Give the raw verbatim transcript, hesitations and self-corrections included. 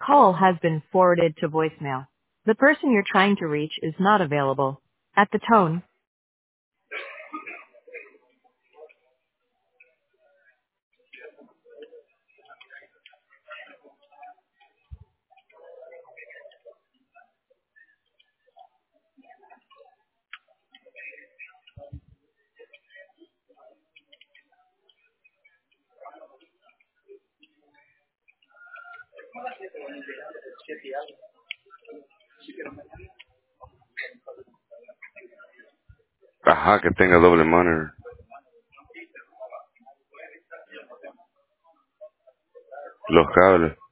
call has been forwarded to voicemail. The person you're trying to reach is not available. At the tone. Ajá, que tenga doble monitor. Los cables.